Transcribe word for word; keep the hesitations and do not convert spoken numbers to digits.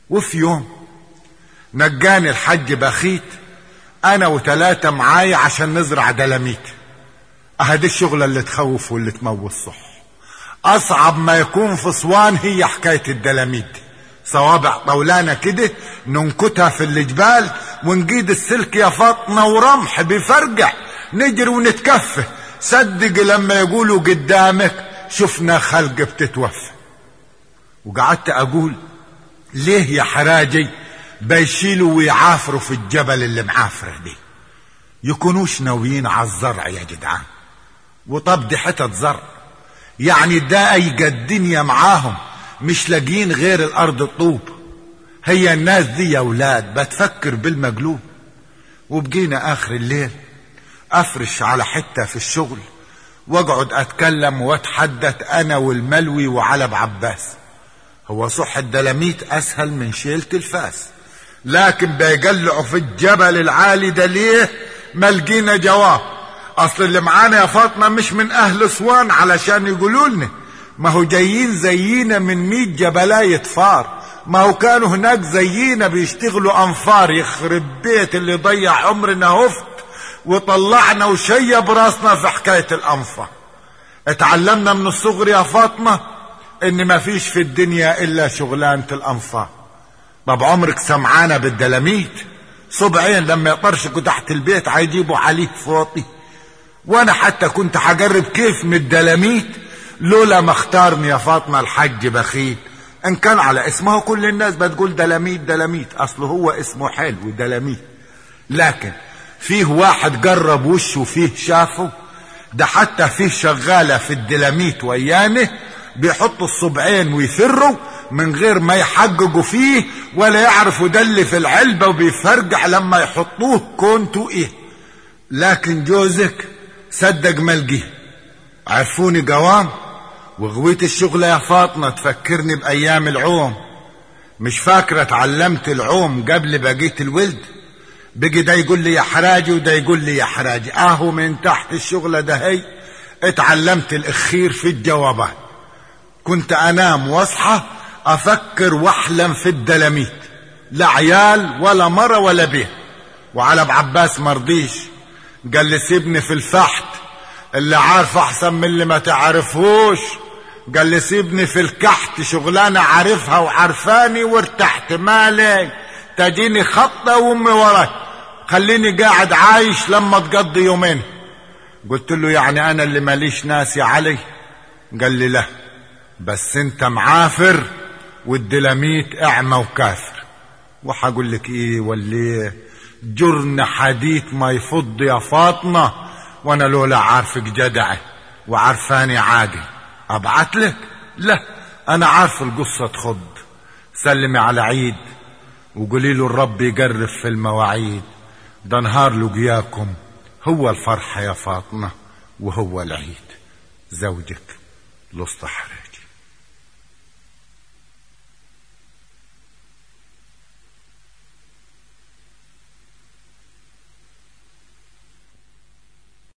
وفي يوم نجاني الحج بخيت انا وتلاتة معايا عشان نزرع دلاميت. اهدي الشغلة اللي تخوف واللي تموت صح. اصعب ما يكون في اسوان هي حكاية الدلاميت. صوابع طولانة كده ننكتها في الجبال ونجيد السلك يا فاطمة ورمح بيفرقع نجري ونتكفه. صدق لما يقولوا قدامك شفنا خلق بتتوفى. وقعدت اقول ليه يا حراجي بيشيلوا ويعافروا في الجبل اللي معافره دي؟ يكونوش ناويين على الزرع يا جدعان. وطب دي حتة زرع يعني ده ايجا الدنيا معاهم مش لاقيين غير الارض الطوب. هي الناس دي يا ولاد بتفكر بالمقلوب. وبقينا اخر الليل افرش على حتة في الشغل واقعد اتكلم واتحدث انا والملوي وعلب عباس. هو صح الدلاميت اسهل من شيلة الفاس، لكن بيقلعوا في الجبل العالي ده ليه؟ ما لقينا جواب. اصل اللي معانا يا فاطمة مش من اهل اسوان علشان يقولوا لنا، ما هو جايين زينا من ميت جبلاية فار. ما هو كانوا هناك زينا بيشتغلوا انفار. يخرب بيت اللي ضيع عمرنا هفت وطلعنا وشيب راسنا في حكاية الانفار. اتعلمنا من الصغر يا فاطمة ان ما فيش في الدنيا الا شغلانة الانفار. طب عمرك سمعانا بالدلاميت؟ صبعين لما يطرشقوا تحت البيت هيجيبوا عليه فوطي. وانا حتى كنت هجرب كيف من الدلاميت لولا ما اختارني يا فاطمة الحج بخيل. ان كان على اسمه كل الناس بتقول دلاميت دلاميت، اصله هو اسمه حلو دلاميت. لكن فيه واحد جرب وشه فيه شافه. ده حتى فيه شغالة في الدلاميت ويانه بيحطوا الصبعين ويفروا من غير ما يحققوا فيه ولا يعرفوا ده اللي في العلبة وبيفرقع لما يحطوه كونتو ايه. لكن جوزك صدق ملقيه. عرفوني قوام وغويت الشغلة يا فاطمة تفكرني بأيام العوم. مش فاكرة اتعلمت العوم قبل بقيت الولد. بقي ده يقول لي يا حراجي وده يقول لي يا حراجي. اهو من تحت الشغلة ده هي اتعلمت الاخير في الجوابات. كنت انام واصحى افكر واحلم في الدلاميت، لا عيال ولا مرة ولا بيه. وعلى ابو عباس مرضيش، قال لي سيبني في الفحت اللي عارف احسن من اللي ما تعرفوش. قال لي سيبني في الكحت شغلانة عارفها وعارفاني وارتحت. مالي تجيني خطة وامي وراي، خليني قاعد عايش لما تقضي يومين. قلت له يعني انا اللي ماليش ناس يا علي؟ قال لي لا، بس انت معافر والدلاميت اعمى وكافر. وحقول لك ايه ولا جرن حديث ما يفض يا فاطمة. وانا لولا عارفك جدعة وعارفاني عادي ابعت لك؟ لا، انا عارف القصة تخض. سلمي على عيد وقولي له الرب يقرب في المواعيد. ده نهار لقياكم هو الفرحة يا فاطمة وهو العيد. زوجك الاسطى حري.